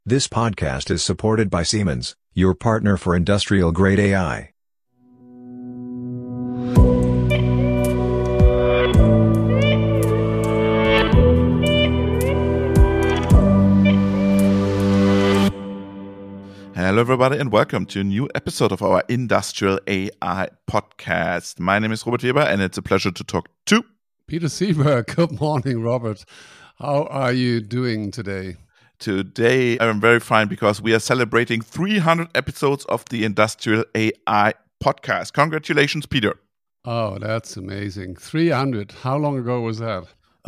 This podcast is supported by Siemens, your partner for industrial-grade AI. Hello, everybody, and welcome to a new episode of our Industrial AI podcast. My name is Robert Weber, and it's a pleasure to talk to Peter Seeberg. Good morning, Robert. How are you doing today? Today, I'm very fine because we are celebrating 300 episodes of the Industrial AI podcast. Congratulations, Peter. Oh, that's amazing. 300. How long ago was that?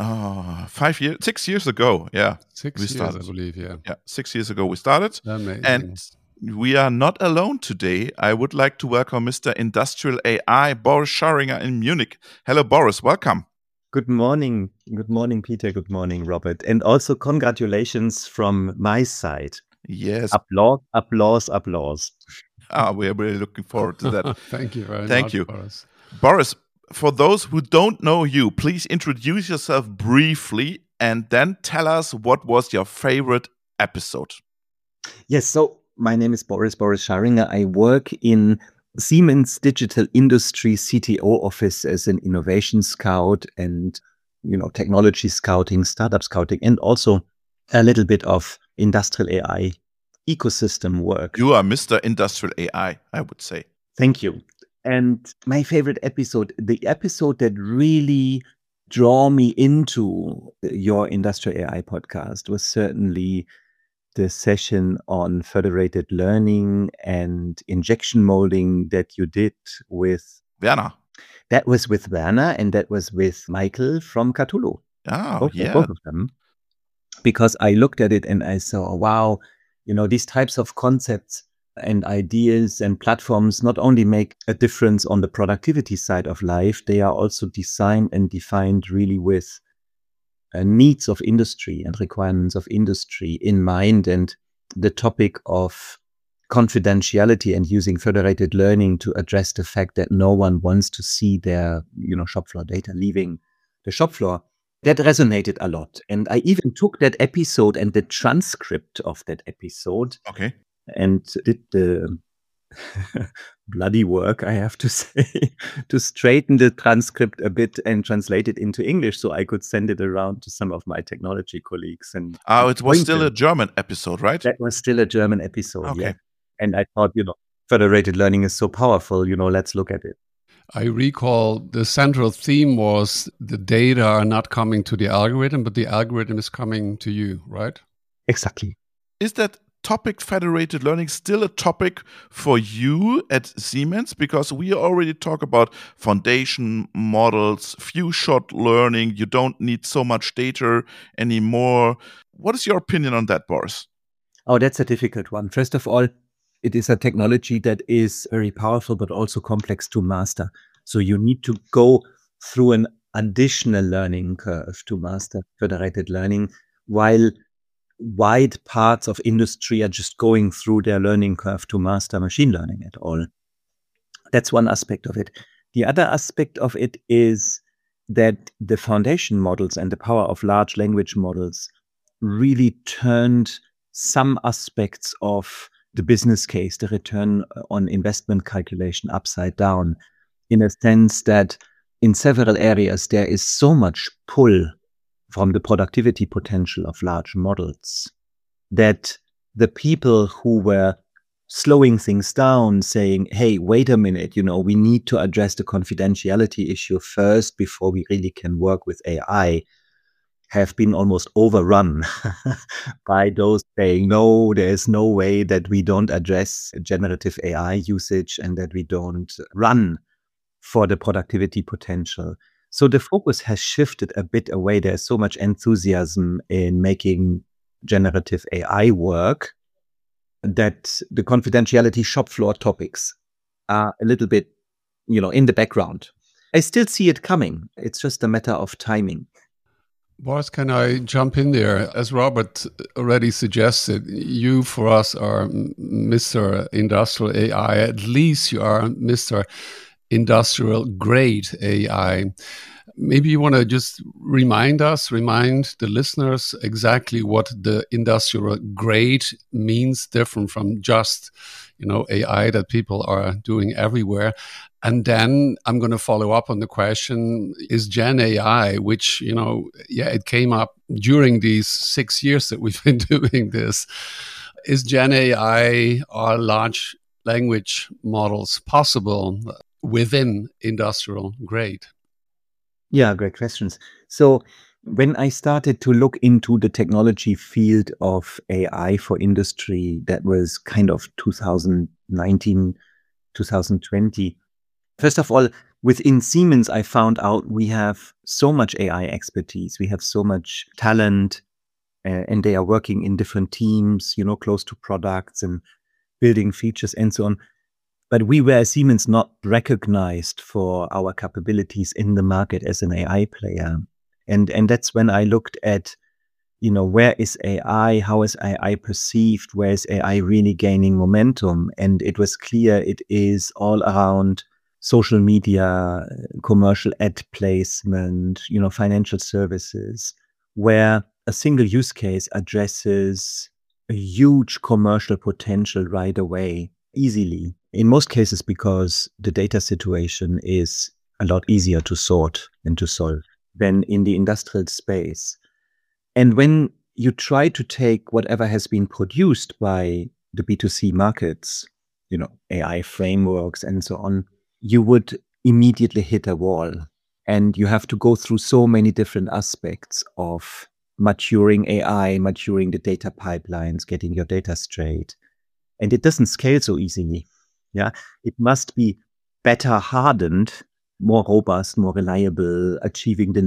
6 years ago. Yeah. 6 years, I believe, yeah. Yeah, 6 years ago we started. Amazing. And we are not alone today. I would like to welcome Mr. Industrial AI, Boris Scharinger in Munich. Hello, Boris. Welcome. Good morning. Good morning, Peter. Good morning, Robert. And also congratulations from my side. Yes. Applause, applause, applause. We are really looking forward to that. Thank you very much. Thank you. Boris. Boris, for those who don't know you, please introduce yourself briefly and then tell us what was your favorite episode. Yes, so my name is Boris Scharinger. I work in Siemens Digital Industry CTO office as an innovation scout and, technology scouting, startup scouting, and also a little bit of industrial AI ecosystem work. You are Mr. Industrial AI, I would say. Thank you. And my favorite episode, the episode that really drew me into your Industrial AI podcast was certainly the session on federated learning and injection molding that you did with Werner. That was with Werner, and that was with Michael from Cthulhu. Oh, Both of them. Because I looked at it and I saw, wow, these types of concepts and ideas and platforms not only make a difference on the productivity side of life, they are also designed and defined really with needs of industry and requirements of industry in mind, and the topic of confidentiality and using federated learning to address the fact that no one wants to see their shop floor data leaving the shop floor. That resonated a lot. And I even took that episode and the transcript of that episode and did the bloody work, I have to say, to straighten the transcript a bit and translate it into English so I could send it around to some of my technology colleagues. And it was still a German episode, right? That was still a German episode, yeah. And I thought, federated learning is so powerful, let's look at it. I recall the central theme was the data are not coming to the algorithm, but the algorithm is coming to you, right? Exactly. Is that topic federated learning still a topic for you at Siemens? Because we already talk about foundation models, few-shot learning. You don't need so much data anymore. What is your opinion on that, Boris? Oh, that's a difficult one. First of all, it is a technology that is very powerful, but also complex to master. So you need to go through an additional learning curve to master federated learning, while wide parts of industry are just going through their learning curve to master machine learning at all. That's one aspect of it. The other aspect of it is that the foundation models and the power of large language models really turned some aspects of the business case, the return on investment calculation, upside down, in a sense that in several areas there is so much pull from the productivity potential of large models that the people who were slowing things down, saying, hey, wait a minute, we need to address the confidentiality issue first before we really can work with AI, have been almost overrun by those saying, no, there's no way that we don't address generative AI usage and that we don't run for the productivity potential. So the focus has shifted a bit away. There's so much enthusiasm in making generative AI work that the confidentiality shop floor topics are a little bit, in the background. I still see it coming. It's just a matter of timing. Boris, can I jump in there? As Robert already suggested, you for us are Mr. Industrial AI. At least you are Mr. industrial grade AI. Maybe you want to just remind the listeners exactly what the industrial grade means, different from just, AI that people are doing everywhere. And then I'm going to follow up on the question, is Gen AI, which, it came up during these 6 years that we've been doing this, is Gen AI or large language models possible within industrial grade? Yeah, great questions. So when I started to look into the technology field of AI for industry, that was kind of 2019, 2020. First of all, within Siemens, I found out we have so much AI expertise. We have so much talent, and they are working in different teams, close to products and building features and so on. But we were at Siemens not recognized for our capabilities in the market as an AI player. And that's when I looked at, where is AI? How is AI perceived? Where is AI really gaining momentum? And it was clear it is all around social media, commercial ad placement, financial services, where a single use case addresses a huge commercial potential right away, easily. In most cases, because the data situation is a lot easier to sort and to solve than in the industrial space. And when you try to take whatever has been produced by the B2C markets, AI frameworks and so on, you would immediately hit a wall. And you have to go through so many different aspects of maturing AI, maturing the data pipelines, getting your data straight. And it doesn't scale so easily. Yeah, it must be better hardened, more robust, more reliable, achieving the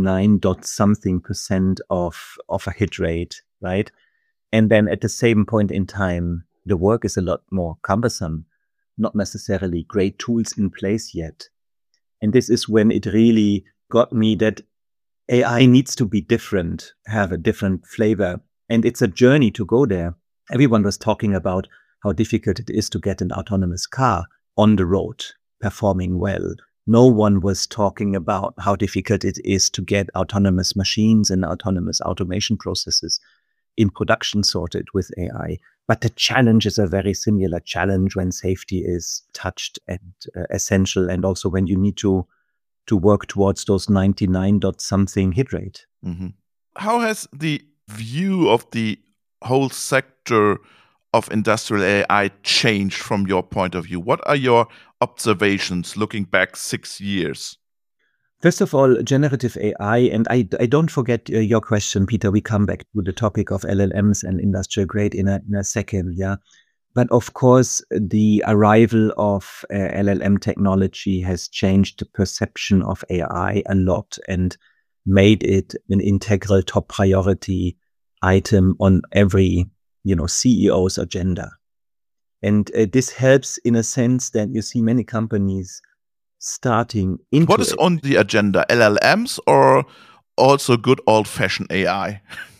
99.something% of a hit rate, right? And then at the same point in time, the work is a lot more cumbersome, not necessarily great tools in place yet. And this is when it really got me that AI needs to be different, have a different flavor. And it's a journey to go there. Everyone was talking about how difficult it is to get an autonomous car on the road, performing well. No one was talking about how difficult it is to get autonomous machines and autonomous automation processes in production sorted with AI. But the challenge is a very similar challenge when safety is touched and essential, and also when you need to work towards those 99.something hit rate. Mm-hmm. How has the view of the whole sector of industrial AI changed from your point of view? What are your observations looking back 6 years? First of all, generative AI, and I don't forget your question, Peter. We come back to the topic of LLMs and industrial grade in a second, yeah. But of course, the arrival of LLM technology has changed the perception of AI a lot and made it an integral top priority item on every CEO's agenda. And this helps in a sense that you see many companies starting into What is on the agenda? LLMs or also good old-fashioned AI?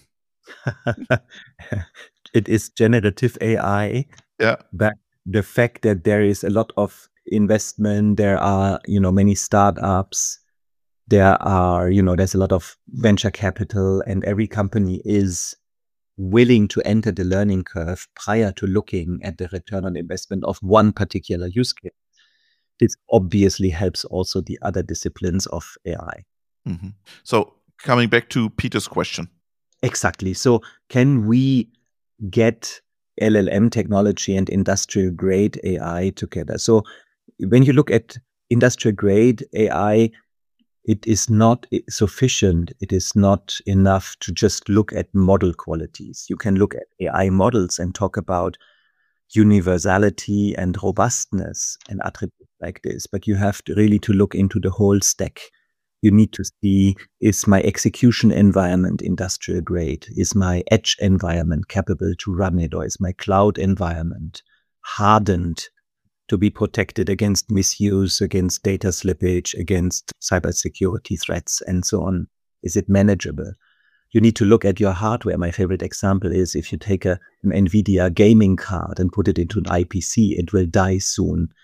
It is generative AI. Yeah. But the fact that there is a lot of investment, there are, many startups, there's a lot of venture capital, and every company is willing to enter the learning curve prior to looking at the return on investment of one particular use case. This obviously helps also the other disciplines of AI. Mm-hmm. So coming back to Peter's question. Exactly. So can we get LLM technology and industrial grade AI together? So when you look at industrial grade AI, it is not sufficient. It is not enough to just look at model qualities. You can look at AI models and talk about universality and robustness and attributes like this, but you have to really look into the whole stack. You need to see, is my execution environment industrial grade? Is my edge environment capable to run it? Or is my cloud environment hardened to be protected against misuse, against data slippage, against cybersecurity threats, and so on? Is it manageable? You need to look at your hardware. My favorite example is if you take an NVIDIA gaming card and put it into an IPC, it will die soon.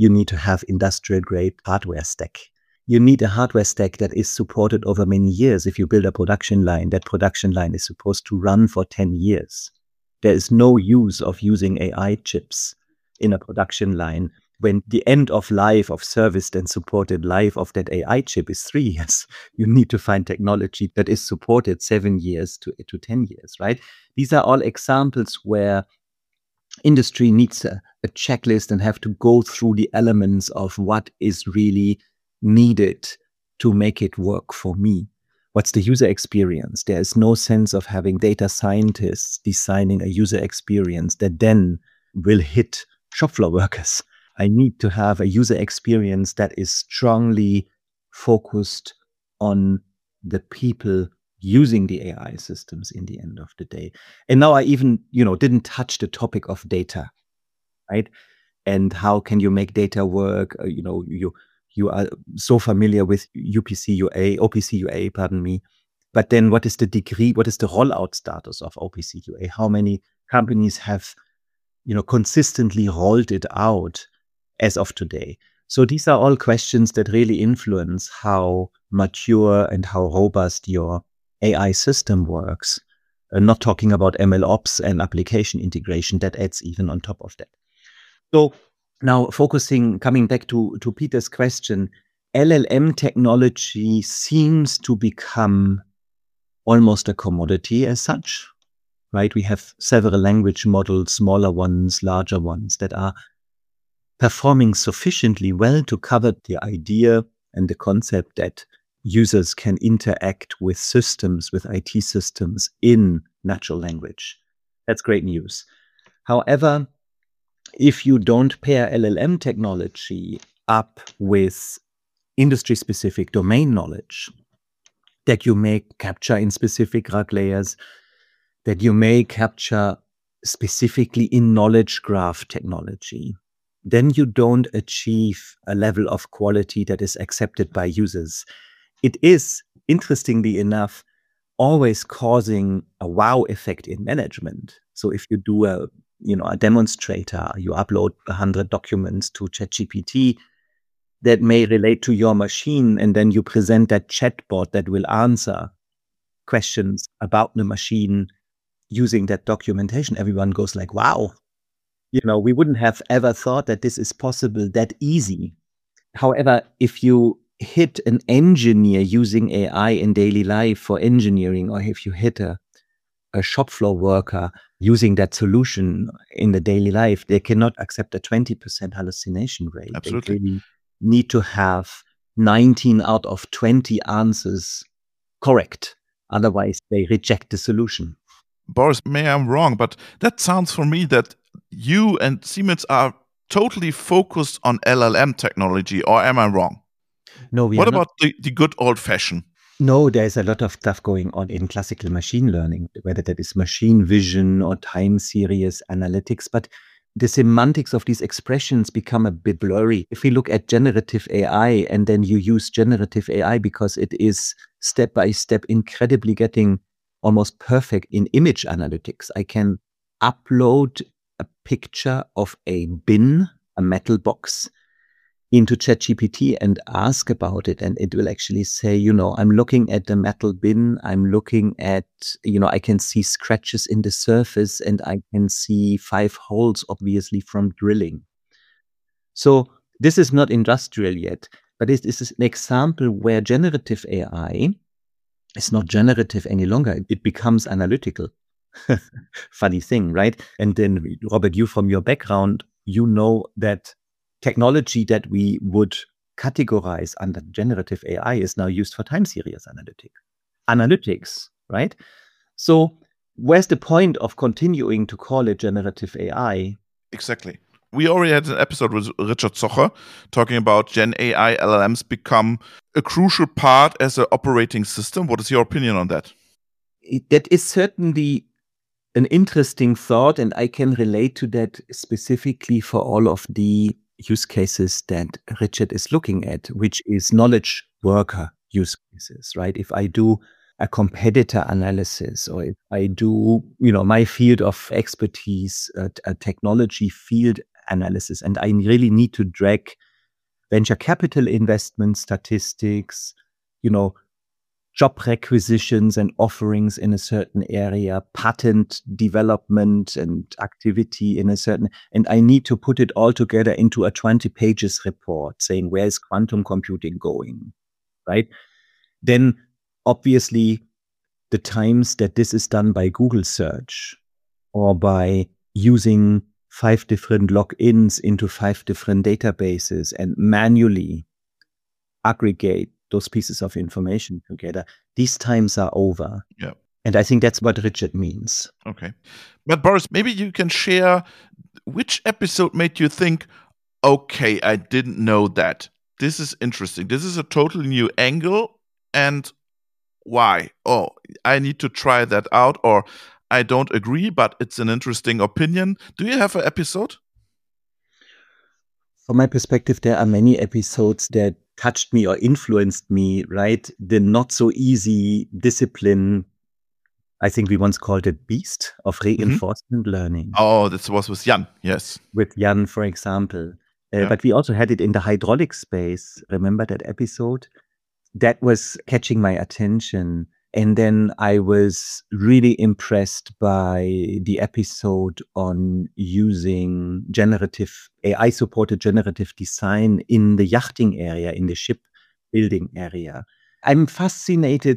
you need to have industrial grade hardware stack. You need a hardware stack that is supported over many years. If you build a production line, that production line is supposed to run for 10 years. There is no use of using AI chips in a production line when the end of life of serviced and supported life of that AI chip is 3 years. You need to find technology that is supported 7 years to 10 years, right? These are all examples where industry needs a checklist and have to go through the elements of what is really needed to make it work for me. What's the user experience? There is no sense of having data scientists designing a user experience that then will hit shop floor workers. I need to have a user experience that is strongly focused on the people using the AI systems in the end of the day. And now I even, didn't touch the topic of data, right? And how can you make data work? You are so familiar with OPC UA, pardon me. But then what is the rollout status of OPC UA? How many companies have, consistently rolled it out as of today? So these are all questions that really influence how mature and how robust your AI system works. Not talking about ML ops and application integration, that adds even on top of that. So now coming back to Peter's question, LLM technology seems to become almost a commodity as such, right? We have several language models, smaller ones, larger ones, that are performing sufficiently well to cover the idea and the concept that users can interact with systems, with IT systems in natural language. That's great news. However, if you don't pair LLM technology up with industry-specific domain knowledge that you may capture in specific RAG layers, that you may capture specifically in knowledge graph technology, then you don't achieve a level of quality that is accepted by users. It is, interestingly enough, always causing a wow effect in management. So if you do a demonstrator, you upload 100 documents to ChatGPT that may relate to your machine, and then you present that chatbot that will answer questions about the machine using that documentation. Everyone goes like, wow, we wouldn't have ever thought that this is possible that easy. However, if you hit an engineer using AI in daily life for engineering, or if you hit a shop floor worker using that solution in the daily life, they cannot accept a 20% hallucination rate. Absolutely. They really need to have 19 out of 20 answers correct. Otherwise, they reject the solution. Boris, maybe I'm wrong, but that sounds for me that you and Siemens are totally focused on LLM technology, or am I wrong? No, what about the good old fashioned? No, there's a lot of stuff going on in classical machine learning, whether that is machine vision or time series analytics, but the semantics of these expressions become a bit blurry. If we look at generative AI and then you use generative AI because it is step by step incredibly getting almost perfect in image analytics. I can upload a picture of a bin, a metal box, into ChatGPT and ask about it. And it will actually say, I'm looking at the metal bin. I'm looking at, I can see scratches in the surface and I can see 5 holes, obviously, from drilling. So this is not industrial yet, but this is an example where generative AI is not generative any longer. It becomes analytical. Funny thing, right? And then, Robert, you from your background, that technology that we would categorize under generative AI is now used for time series analytics, right? So where's the point of continuing to call it generative AI? Exactly. We already had an episode with Richard Zocher talking about Gen AI LLMs become a crucial part as an operating system. What is your opinion on that? That is certainly an interesting thought, and I can relate to that specifically for all of the use cases that Richard is looking at, which is knowledge worker use cases, right? If I do a competitor analysis, or if I do, my field of expertise, a technology field analysis. And I really need to drag venture capital investment statistics, job requisitions and offerings in a certain area, patent development and activity in a certain, and I need to put it all together into a 20 pages report saying, where is quantum computing going, right? Then obviously the times that this is done by Google search or by using 5 different logins into 5 different databases and manually aggregate those pieces of information together, these times are over. Yeah. And I think that's what Richard means. Okay. But Boris, maybe you can share which episode made you think, okay, I didn't know that. This is interesting. This is a totally new angle. And why? Oh, I need to try that out, or I don't agree, but it's an interesting opinion. Do you have an episode? From my perspective, there are many episodes that touched me or influenced me, right? The not so easy discipline, I think we once called it BEAST, of reinforcement learning. Oh, that was with Jan, yes. With Jan, for example. But we also had it in the hydraulic space. Remember that episode? That was catching my attention. And then I was really impressed by the episode on using AI-supported generative design in the yachting area, in the shipbuilding area. I'm fascinated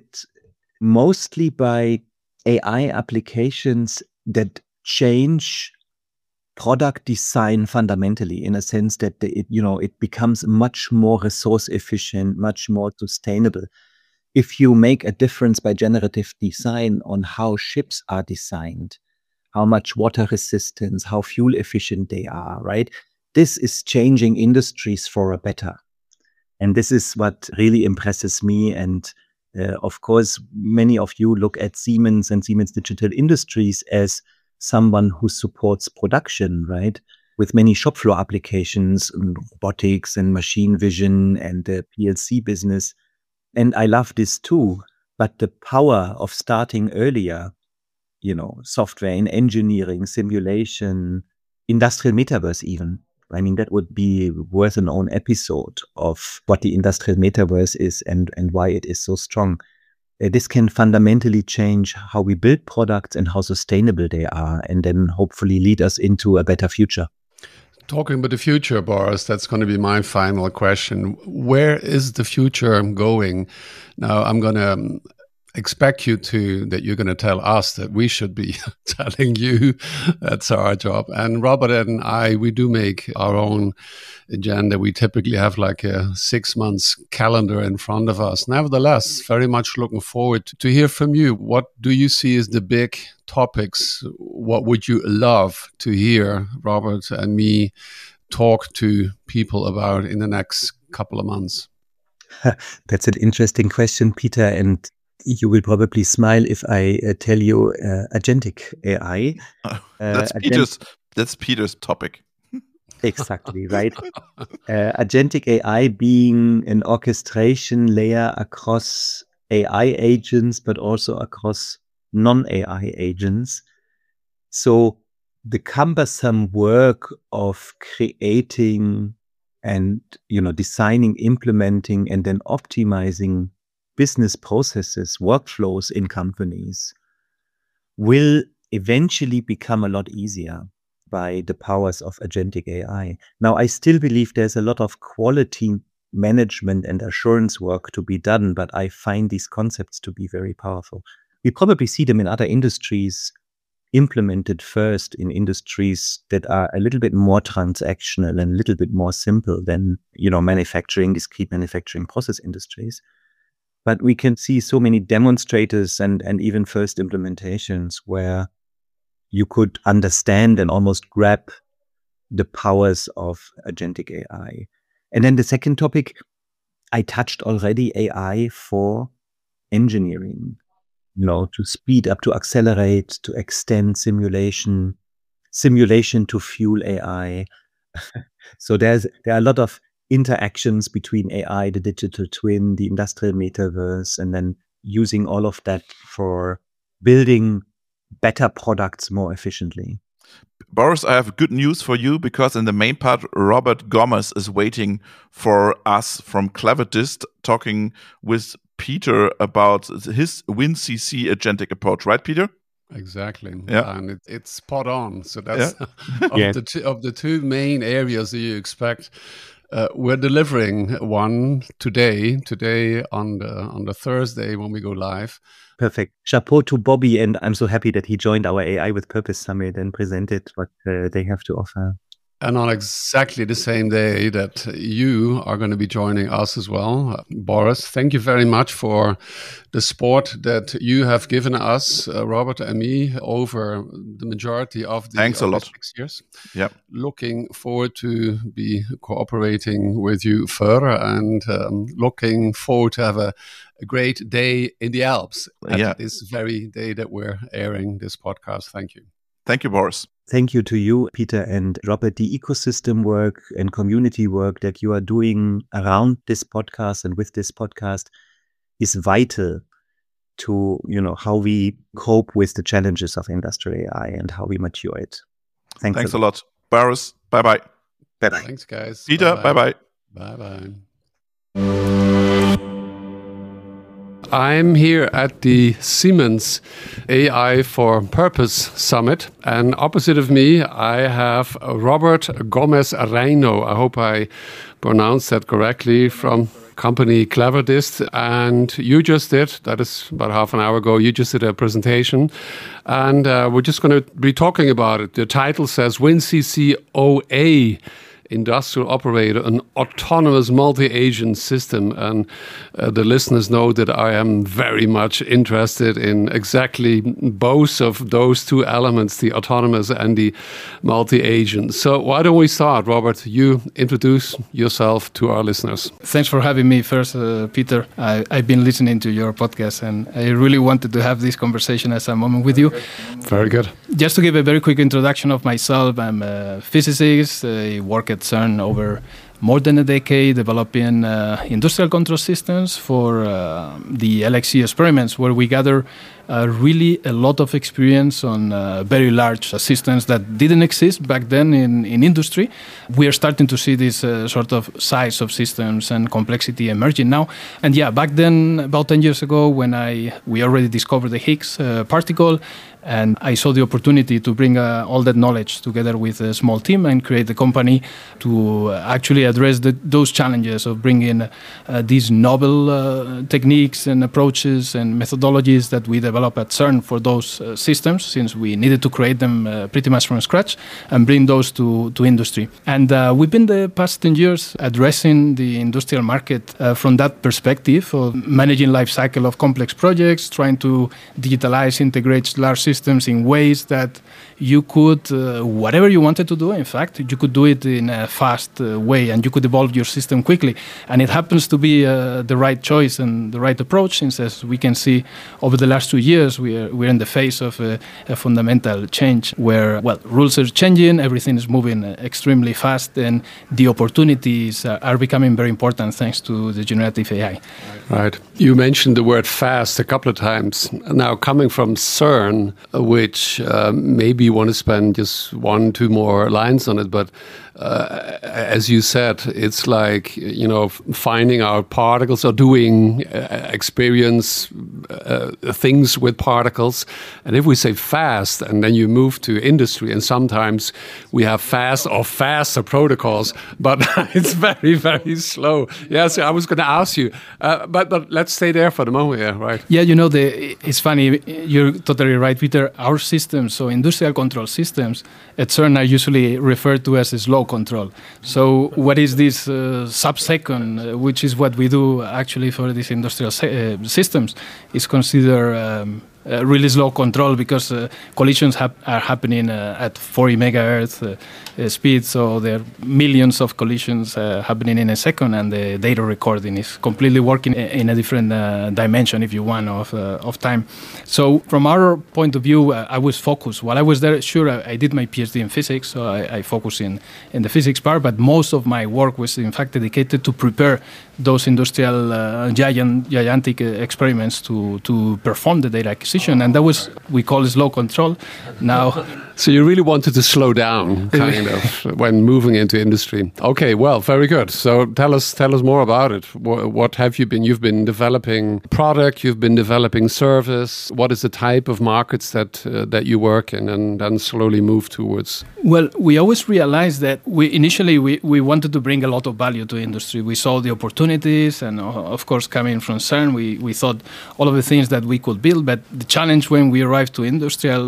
mostly by AI applications that change product design fundamentally, in a sense that it becomes much more resource efficient, much more sustainable. If you make a difference by generative design on how ships are designed, how much water resistance, how fuel efficient they are, right? This is changing industries for a better. And this is what really impresses me. And of course, many of you look at Siemens and Siemens Digital Industries as someone who supports production, right? With many shop floor applications, robotics and machine vision and the PLC business. And I love this too, but the power of starting earlier, software in engineering, simulation, industrial metaverse even. I mean, that would be worth an own episode of what the industrial metaverse is and why it is so strong. This can fundamentally change how we build products and how sustainable they are, and then hopefully lead us into a better future. Talking about the future, Boris, that's going to be my final question. Where is the future going? Now, I'm going to expect that you're going to tell us that we should be telling you. That's our job. And Robert and I, we do make our own agenda. We typically have like a 6 months calendar in front of us. Nevertheless, very much looking forward to hear from you. What do you see as the big topics? What would you love to hear Robert and me talk to people about in the next couple of months? That's an interesting question, Peter. And you will probably smile if I tell you agentic AI. That's Peter's topic. Exactly, right. Agentic AI being an orchestration layer across AI agents, but also across non-AI agents. So the cumbersome work of creating and designing, implementing, and then optimizing business processes, workflows in companies will eventually become a lot easier by the powers of agentic AI. Now, I still believe there's a lot of quality management and assurance work to be done, but I find these concepts to be very powerful. We probably see them in other industries implemented first in industries that are a little bit more transactional and a little bit more simple than, manufacturing, discrete manufacturing process industries. But we can see so many demonstrators and even first implementations where you could understand and almost grab the powers of agentic AI. And then the second topic, I touched already, AI for engineering, to speed up, to accelerate, to extend simulation to fuel AI. So there are a lot of interactions between AI, the digital twin, the industrial metaverse, and then using all of that for building better products more efficiently. Boris, I have good news for you, because in the main part, Robert Gomez is waiting for us from Clevertist, talking with Peter about his WinCC agentic approach. Right, Peter? Exactly. Yeah. And it's spot on. So that's Yeah. of the two main areas that you expect. We're delivering one today on the Thursday when we go live. Perfect. Chapeau to Bobby, and I'm so happy that he joined our AI with Purpose Summit and presented what they have to offer. And on exactly the same day that you are going to be joining us as well. Boris, thank you very much for the support that you have given us, Robert and me, over the majority of the Thanks a lot. 6 years. Yeah. Looking forward to be cooperating with you further, and looking forward to have a great day in the Alps at this very day that we're airing this podcast. Thank you. Thank you, Boris. Thank you to you, Peter and Robert. The ecosystem work and community work that you are doing around this podcast and with this podcast is vital to, how we cope with the challenges of industrial AI and how we mature it. Thanks a lot. Boris, bye-bye. Bye-bye. Thanks, guys. Peter, bye-bye. Bye-bye. I'm here at the Siemens AI for Purpose Summit, and opposite of me I have Robert Gomez Reino. I hope I pronounced that correctly, from company Clevertist. And you just did, that is about half an hour ago, you just did a presentation, and we're just going to be talking about it. The title says WinCC OA, Industrial Operator, an autonomous multi-agent system. And the listeners know that I am very much interested in exactly both of those two elements, the autonomous and the multi-agent. So why don't we start, Robert? You introduce yourself to our listeners. Thanks for having me first, Peter. I've been listening to your podcast, and I really wanted to have this conversation at some moment with you. Very good. Just to give a very quick introduction of myself, I'm a physicist. I work at CERN over more than a decade developing industrial control systems for the LXC experiments, where we gather really a lot of experience on very large systems that didn't exist back then in industry. We are starting to see this sort of size of systems and complexity emerging now. And yeah, back then, about 10 years ago, when we already discovered the Higgs particle, and I saw the opportunity to bring all that knowledge together with a small team and create the company to actually address those challenges of bringing these novel techniques and approaches and methodologies that we develop at CERN for those systems, since we needed to create them pretty much from scratch and bring those to industry. And we've been the past 10 years addressing the industrial market from that perspective of managing life cycle of complex projects, trying to digitalize, integrate large systems in ways that you could, whatever you wanted to do, in fact, you could do it in a fast way, and you could evolve your system quickly. And it happens to be the right choice and the right approach, since as we can see over the last 2 years, we're in the face of a fundamental change where, rules are changing, everything is moving extremely fast, and the opportunities are becoming very important thanks to the generative AI. Right. You mentioned the word fast a couple of times. Now, coming from CERN, which maybe you want to spend just 1-2 more lines on it, but as you said, it's like, finding out particles or doing experience things with particles. And if we say fast, and then you move to industry, and sometimes we have fast or faster protocols, but it's very, very slow. Yes, I was going to ask you, but let's stay there for the moment, yeah, right? Yeah, it's funny, you're totally right, Peter. Our systems, so industrial control systems at CERN, are usually referred to as slow control. So what is this sub-second, which is what we do actually for these industrial systems, is considered really slow control, because collisions are happening at 40 megahertz speed, so there are millions of collisions happening in a second, and the data recording is completely working in a different dimension, if you want, of time. So from our point of view, I was focused. While I was there, sure, I did my PhD in physics, so I focused in the physics part, but most of my work was in fact dedicated to prepare those industrial gigantic experiments to perform the data acquisition, and that was, we call it slow control. Now So you really wanted to slow down, kind of, when moving into industry. Okay, well, very good. So tell us more about it. What have you been? You've been developing product. You've been developing service. What is the type of markets that you work in, and then slowly move towards? Well, we always realized that initially we wanted to bring a lot of value to industry. We saw the opportunities, and of course, coming from CERN, we thought all of the things that we could build. But the challenge when we arrived to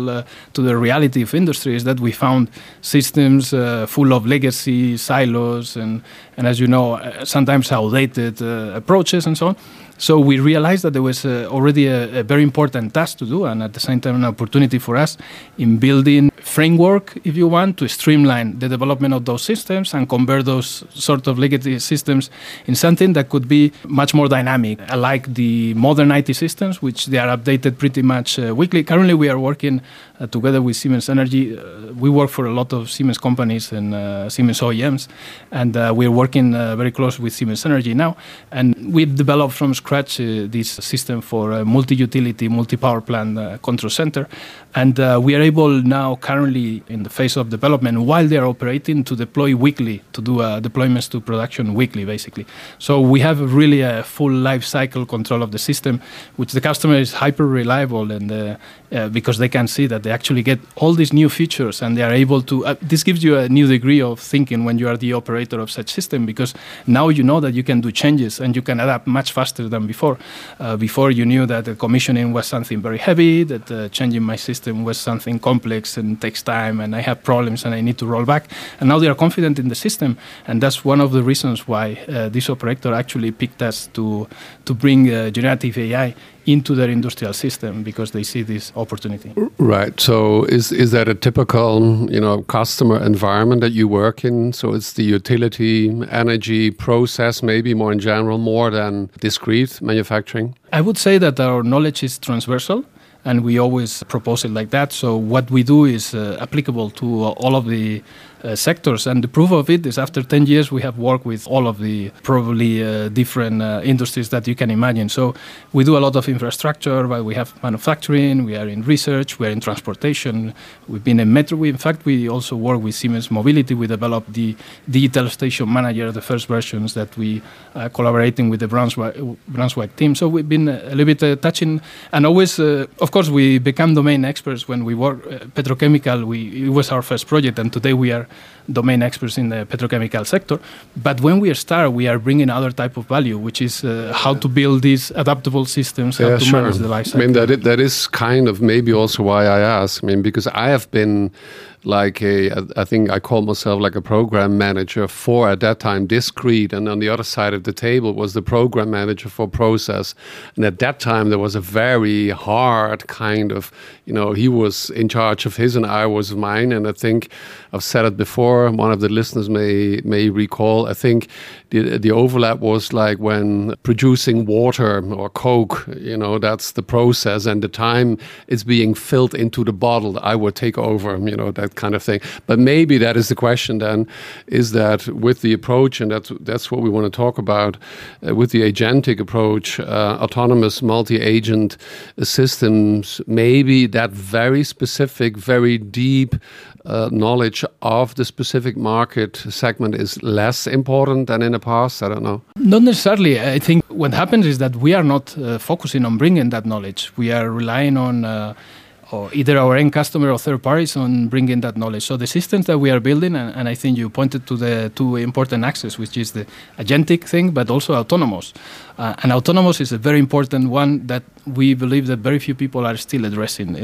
to the reality of industry is that we found systems full of legacy, silos, and as you know, sometimes outdated approaches and so on. So we realized that there was already a very important task to do, and at the same time an opportunity for us in building framework, if you want, to streamline the development of those systems and convert those sort of legacy systems in something that could be much more dynamic, like the modern IT systems, which they are updated pretty much weekly. Currently, we are working together with Siemens Energy. We work for a lot of Siemens companies and Siemens OEMs, and we are working very close with Siemens Energy now. And we've developed from scratch this system for a multi-utility, multi-power plant control center. And we are able now, currently in the phase of development, while they are operating, to deploy weekly, to do deployments to production weekly, basically. So we have really a full life cycle control of the system, which the customer is hyper reliable, and because they can see that they actually get all these new features, and they are able to. This gives you a new degree of thinking when you are the operator of such system, because now you know that you can do changes and you can adapt much faster than before. Before you knew that the commissioning was something very heavy, that changing my system was something complex and takes time, and I have problems and I need to roll back. And now they are confident in the system, and that's one of the reasons why this operator actually picked us to bring generative AI into their industrial system, because they see this opportunity. Right. So is that a typical, customer environment that you work in? So it's the utility, energy, process, maybe more in general, more than discrete manufacturing? I would say that our knowledge is transversal, and we always propose it like that. So what we do is applicable to all of the sectors, and the proof of it is after 10 years we have worked with all of the probably different industries that you can imagine. So we do a lot of infrastructure, but we have manufacturing, we are in research, we are in transportation, we've been in metro. In fact, we also work with Siemens Mobility. We developed the digital station manager, the first versions that we collaborating with the Braunschweig team. So we've been a little bit touching, and always, of course, we become domain experts when we work petrochemical. It was our first project, and today we are domain experts in the petrochemical sector. But when we start, we are bringing other type of value, which is how to build these adaptable systems, how to manage the life cycle. I mean, that is kind of maybe also why I ask. I mean, because I have been like I think I called myself like a program manager for, at that time, discrete, and on the other side of the table was the program manager for process. And at that time, there was a very hard kind of, he was in charge of his and I was mine. And I think I've said it before, one of the listeners may recall, I think the overlap was like when producing water or Coke, that's the process, and the time it's being filled into the bottle, I would take over, that kind of thing. But maybe that is the question then, is that with the approach, and that's what we want to talk about, with the agentic approach, autonomous multi-agent systems, maybe that very specific, very deep knowledge of the specific market segment is less important than in the past? I don't know. Not necessarily. I think what happens is that we are not focusing on bringing that knowledge. We are relying on or either our end customer or third parties on bringing that knowledge. So the systems that we are building, and I think you pointed to the two important axes, which is the agentic thing, but also autonomous. And autonomous is a very important one that we believe that very few people are still addressing.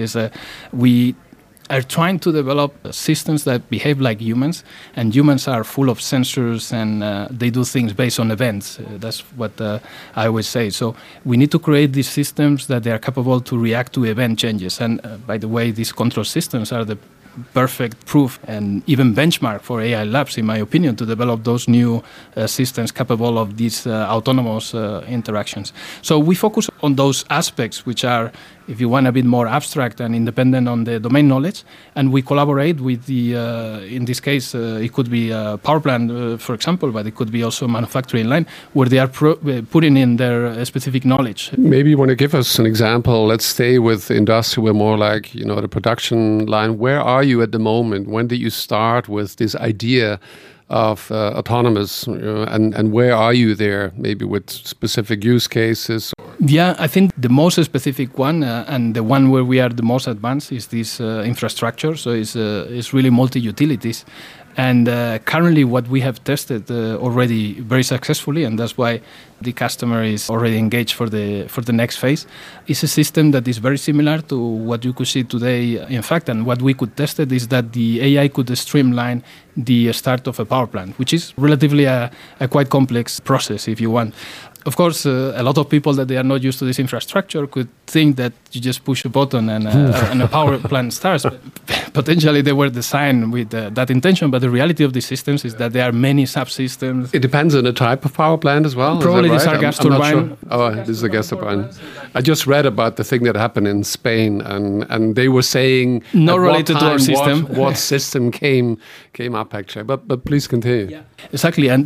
We are trying to develop systems that behave like humans, and humans are full of sensors, and they do things based on events. That's what I always say. So we need to create these systems that they are capable to react to event changes. And by the way, these control systems are the perfect proof and even benchmark for AI labs, in my opinion, to develop those new systems capable of these autonomous interactions. So we focus on those aspects which are if you want, a bit more abstract and independent on the domain knowledge. And we collaborate with the, in this case, it could be a power plant, for example, but it could be also a manufacturing line where they are putting in their specific knowledge. Maybe you want to give us an example. Let's stay with industrial, more like, the production line. Where are you at the moment? When did you start with this idea of autonomous, and where are you there, maybe with specific use cases? Yeah, I think the most specific one and the one where we are the most advanced is this infrastructure. So it's really multi-utilities. And currently what we have tested already very successfully, and that's why the customer is already engaged for the next phase, is a system that is very similar to what you could see today. In fact, and what we could test it is that the AI could streamline the start of a power plant, which is relatively a quite complex process, if you want. Of course, a lot of people that they are not used to this infrastructure could think that you just push a button and a power plant starts. Potentially, they were designed with that intention, but the reality of these systems is that there are many subsystems. It depends on the type of power plant as well. Probably is these that right? are gas turbine. Sure. Oh, this is a gas turbine. I just read about the thing that happened in Spain, and they were saying not related to our system. What system came up actually. But please continue. Yeah. Exactly, and.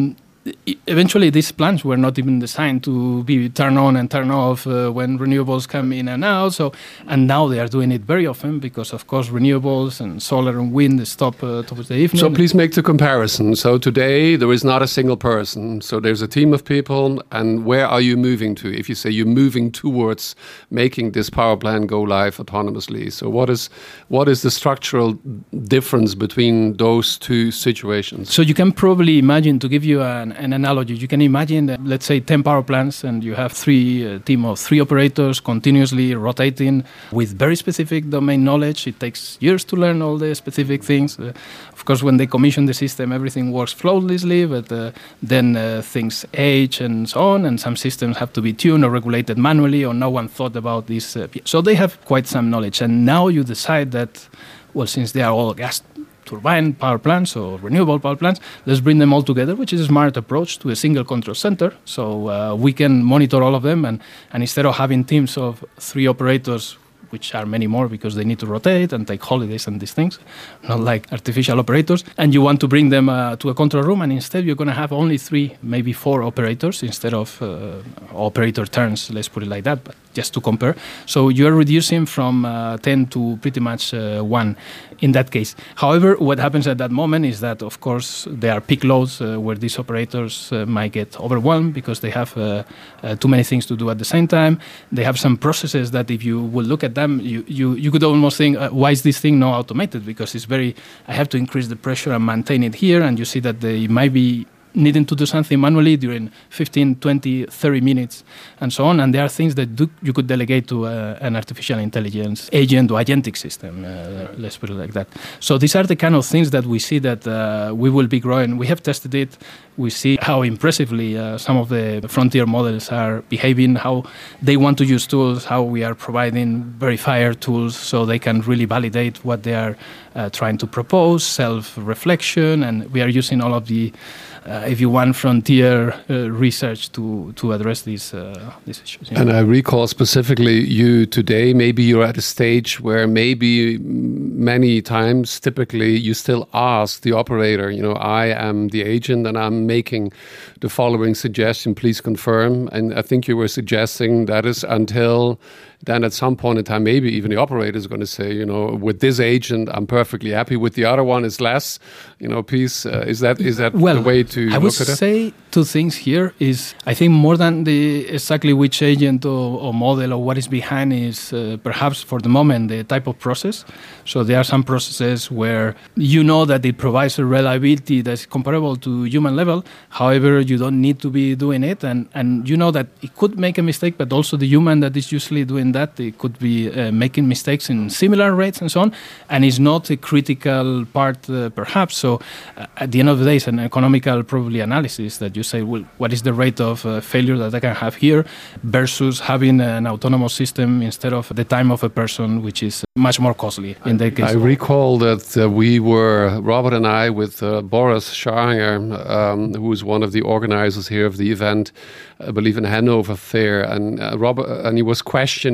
Eventually, these plants were not even designed to be turned on and turned off when renewables come in and out. And now they are doing it very often because, of course, renewables and solar and wind stop towards the evening. So please make the comparison. So today there is not a single person. So there's a team of people. And where are you moving to? If you say you're moving towards making this power plant go live autonomously, so what is the structural difference between those two situations? So you can probably imagine, to give you an analogy, you can imagine that, let's say 10 power plants, and you have a team of 3 operators continuously rotating with very specific domain knowledge. It takes years to learn all the specific things. Of course, when they commission the system, everything works flawlessly, but then things age and so on, and some systems have to be tuned or regulated manually, or no one thought about this. So they have quite some knowledge. And now you decide that, well, since they are all gas turbine power plants or renewable power plants, let's bring them all together, which is a smart approach to a single control center. So we can monitor all of them, and instead of having teams of 3 operators, which are many more because they need to rotate and take holidays and these things, not like artificial operators, and you want to bring them to a control room, and instead you're going to have only 3, maybe 4 operators instead of operator turns, let's put it like that, but just to compare. So you're reducing from 10 to pretty much 1 in that case. However, what happens at that moment is that, of course, there are peak loads where these operators might get overwhelmed because they have too many things to do at the same time. They have some processes that, if you will look at them, you could almost think, why is this thing not automated? Because I have to increase the pressure and maintain it here, and you see that they might be needing to do something manually during 15, 20, 30 minutes and so on. And there are things that you could delegate to an artificial intelligence agent or agentic system, let's put it like that. So these are the kind of things that we see that we will be growing. We have tested it. We see how impressively some of the frontier models are behaving, how they want to use tools, how we are providing verifier tools so they can really validate what they are trying to propose, self-reflection, and we are using all of the if you want, frontier research to address these issues. Yeah. And I recall specifically you today, maybe you're at a stage where maybe many times, typically, you still ask the operator, I am the agent and I'm making the following suggestion, please confirm. And I think you were suggesting that is until then at some point in time, maybe even the operator is going to say, with this agent, I'm perfectly happy. With the other one, it's less. Please, is that well, the way to look at it? I would say 2 things here is, I think more than the exactly which agent or model or what is behind is perhaps for the moment the type of process. So there are some processes where that it provides a reliability that's comparable to human level. However, you don't need to be doing it, and that it could make a mistake, but also the human that is usually doing that, it could be making mistakes in similar rates and so on, and it's not a critical part perhaps. So at the end of the day, it's an economical probably analysis that you say, well, what is the rate of failure that I can have here versus having an autonomous system instead of the time of a person, which is much more costly in that case. I recall that we were, Robert and I, with Boris Scharnger, who is one of the organizers here of the event, I believe in Hanover Fair, and Robert, and he was questioning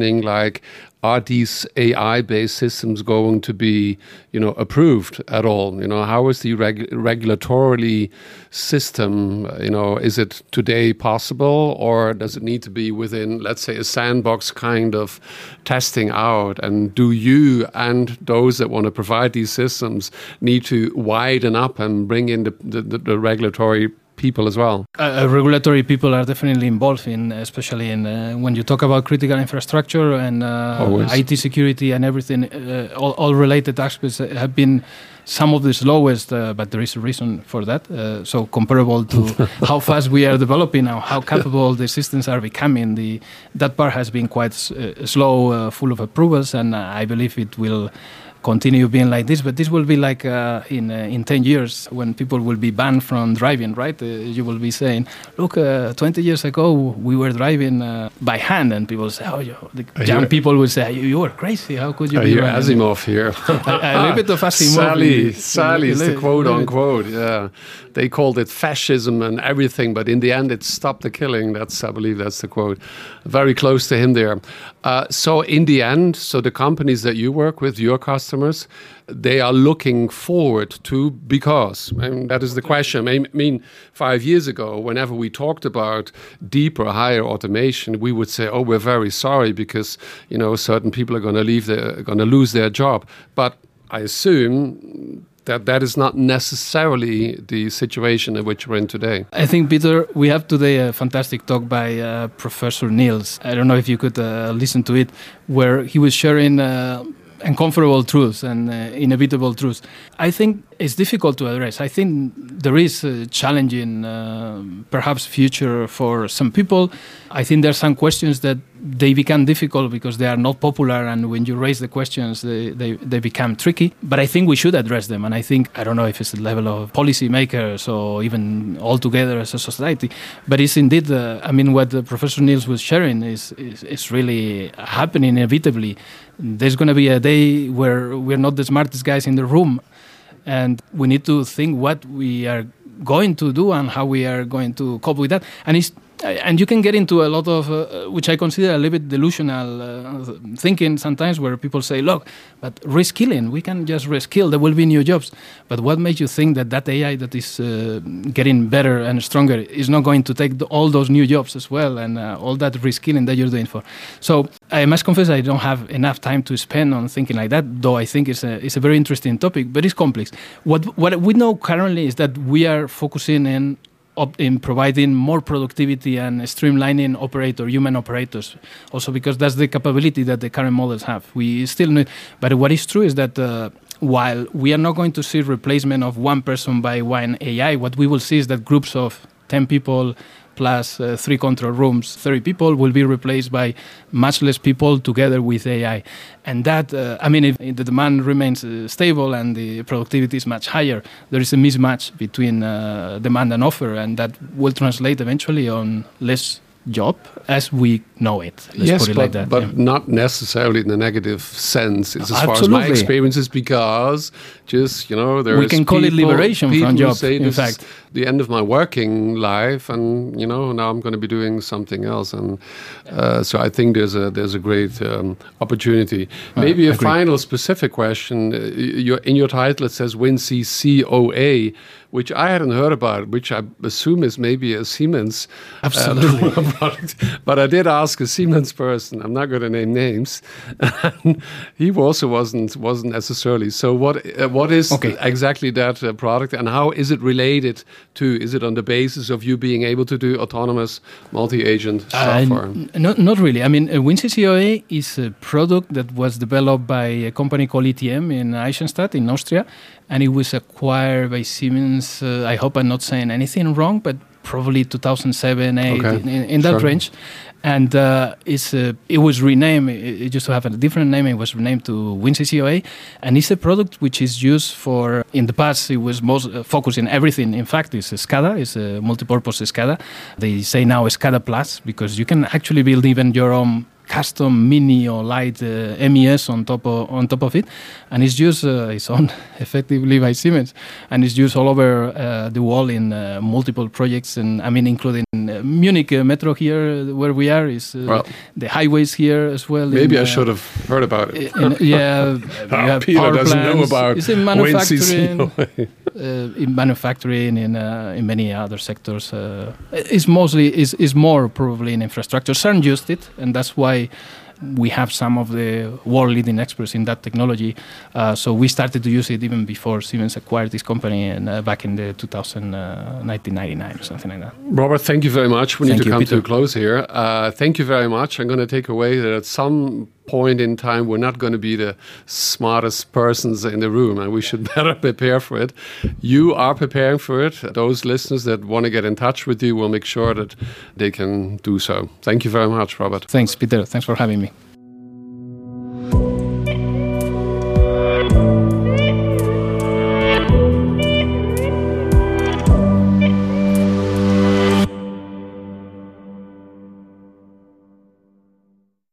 questioning like, are these AI-based systems going to be, approved at all? How is the regulatorily system? Is it today possible, or does it need to be within, let's say, a sandbox kind of testing out? And do you and those that want to provide these systems need to widen up and bring in the regulatory people as well? Regulatory people are definitely involved in, especially in when you talk about critical infrastructure and IT security and everything. All related aspects have been some of the slowest, but there is a reason for that. So comparable to how fast we are developing now, how capable the systems are becoming, that part has been quite slow, full of approvals, and I believe it will continue being like this, but this will be like in 10 years when people will be banned from driving, right? You will be saying, look, 20 years ago we were driving by hand, and people say, young people will say, you were crazy, how could you be driving? Asimov here. A little bit of Asimov. Sally is the quote unquote, yeah. They called it fascism and everything, but in the end it stopped the killing. I believe that's the quote. Very close to him there. So in the end, the companies that you work with, your customers, they are looking forward to, because, and that is the question. I mean, 5 years ago, whenever we talked about deeper, higher automation, we would say, "Oh, we're very sorry because certain people are going to lose their job." But I assume that is not necessarily the situation in which we're in today. I think, Peter, we have today a fantastic talk by Professor Niels. I don't know if you could listen to it, where he was sharing uncomfortable truths and inevitable truths. I think it's difficult to address. I think there is a challenging, perhaps, future for some people. I think there are some questions that they become difficult because they are not popular, and when you raise the questions, they become tricky. But I think we should address them, and I don't know if it's the level of policymakers or even all together as a society, but it's indeed, what Professor Niels was sharing is really happening inevitably. There's going to be a day where we're not the smartest guys in the room, and we need to think what we are going to do and how we are going to cope with that. And you can get into a lot of, which I consider a little bit delusional thinking sometimes, where people say, look, but reskilling, we can just reskill, there will be new jobs. But what makes you think that AI that is getting better and stronger is not going to take all those new jobs as well, and all that reskilling that you're doing for? So I must confess I don't have enough time to spend on thinking like that, though I think it's a very interesting topic, but it's complex. What we know currently is that we are focusing in providing more productivity and streamlining human operators, also because that's the capability that the current models have. We still need, but what is true is that while we are not going to see replacement of one person by one AI, what we will see is that groups of 10 people plus 3 control rooms, 30 people, will be replaced by much less people together with AI. And that, if the demand remains stable and the productivity is much higher, there is a mismatch between demand and offer, and that will translate eventually on less job as we know it. Let's put it like that. But not necessarily in a negative sense. It's as Absolutely. far as my experience is, because just, there we can call it liberation from job, say in this fact. Is the end of my working life, and, now I'm going to be doing something else. And so I think there's a great opportunity. Maybe a final specific question. In your title, it says WinCC COA, which I hadn't heard about, which I assume is maybe a Siemens product. But I did ask a Siemens person. I'm not going to name names. He also wasn't necessarily. So what is exactly that product, and how is it related to? Is it on the basis of you being able to do autonomous multi-agent software? Not really. WinCC COA is a product that was developed by a company called ETM in Eisenstadt in Austria, and it was acquired by Siemens. I hope I'm not saying anything wrong, but probably 2007, 8, in that range. And it was renamed. It used to have a different name. It was renamed to WinCC COA, and it's a product which is used for. In the past, it was most focused in everything. In fact, it's a SCADA. It's a multi-purpose SCADA. They say now SCADA Plus, because you can actually build even your own custom mini or light MES on top of it, and it's used it's owned effectively by Siemens, and it's used all over the world in multiple projects, and including Munich metro here, where we are, is the highways here as well. Maybe I should have heard about it. You have Peter power doesn't plants. know about It's in manufacturing, WinCC. in many other sectors. It's mostly is more probably in infrastructure. CERN used it, and that's why we have some of the world-leading experts in that technology. So we started to use it even before Siemens acquired this company, and back in the 1999 or something like that. Robert, thank you very much. We need to come Peter. to a close here. Thank you very much. I'm going to take away that at some point in time, we're not going to be the smartest persons in the room, and we should better prepare for it. You are preparing for it. Those listeners that want to get in touch with you will make sure that they can do so. Thank you very much, Robert. Thanks, Peter. Thanks for having me.